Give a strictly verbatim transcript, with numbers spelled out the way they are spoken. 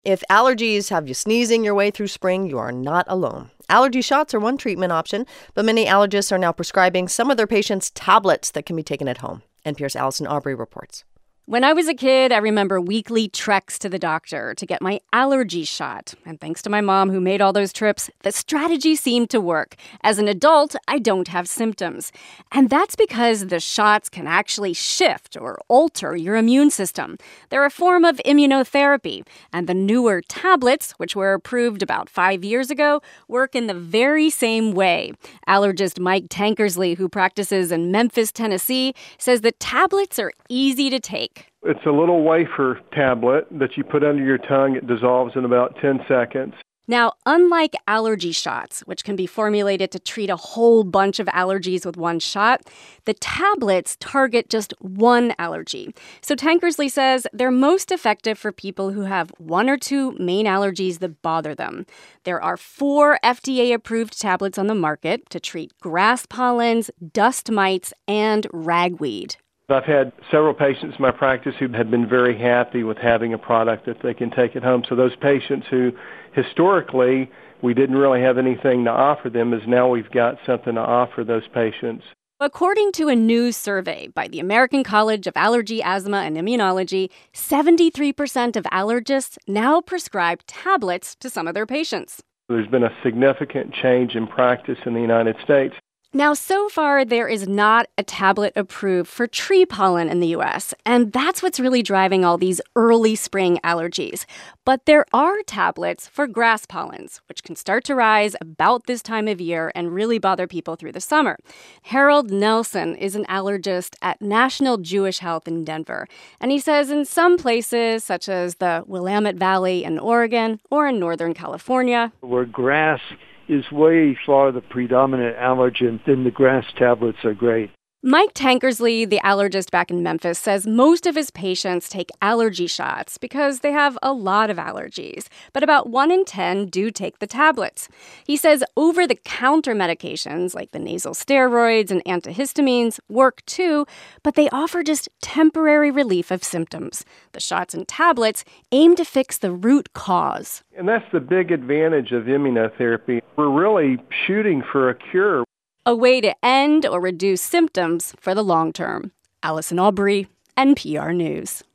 If allergies have you sneezing your way through spring, you are not alone. Allergy shots are one treatment option, but many allergists are now prescribing some of their patients tablets that can be taken at home. N P R's Allison Aubrey reports. When I was a kid, I remember weekly treks to the doctor to get my allergy shot. And thanks to my mom who made all those trips, the strategy seemed to work. As an adult, I don't have symptoms. And that's because the shots can actually shift or alter your immune system. They're a form of immunotherapy. And the newer tablets, which were approved about five years ago, work in the very same way. Allergist Mike Tankersley, who practices in Memphis, Tennessee, says the tablets are easy to take. It's a little wafer tablet that you put under your tongue. It dissolves in about ten seconds. Now, unlike allergy shots, which can be formulated to treat a whole bunch of allergies with one shot, the tablets target just one allergy. So Tankersley says they're most effective for people who have one or two main allergies that bother them. There are four F D A-approved tablets on the market to treat grass pollens, dust mites, and ragweed. I've had several patients in my practice who have been very happy with having a product that they can take at home. So those patients who historically we didn't really have anything to offer them is now we've got something to offer those patients. According to a new survey by the American College of Allergy, Asthma, and Immunology, seventy-three percent of allergists now prescribe tablets to some of their patients. There's been a significant change in practice in the United States. Now, so far, there is not a tablet approved for tree pollen in the U S, and that's what's really driving all these early spring allergies. But there are tablets for grass pollens, which can start to rise about this time of year and really bother people through the summer. Harold Nelson is an allergist at National Jewish Health in Denver, and he says in some places, such as the Willamette Valley in Oregon or in Northern California, where grass is way far the predominant allergen, then the grass tablets are great. Mike Tankersley, the allergist back in Memphis, says most of his patients take allergy shots because they have a lot of allergies, but about one in ten do take the tablets. He says over-the-counter medications like the nasal steroids and antihistamines work too, but they offer just temporary relief of symptoms. The shots and tablets aim to fix the root cause. And that's the big advantage of immunotherapy. We're really shooting for a cure. A way to end or reduce symptoms for the long term. Allison Aubrey, N P R News.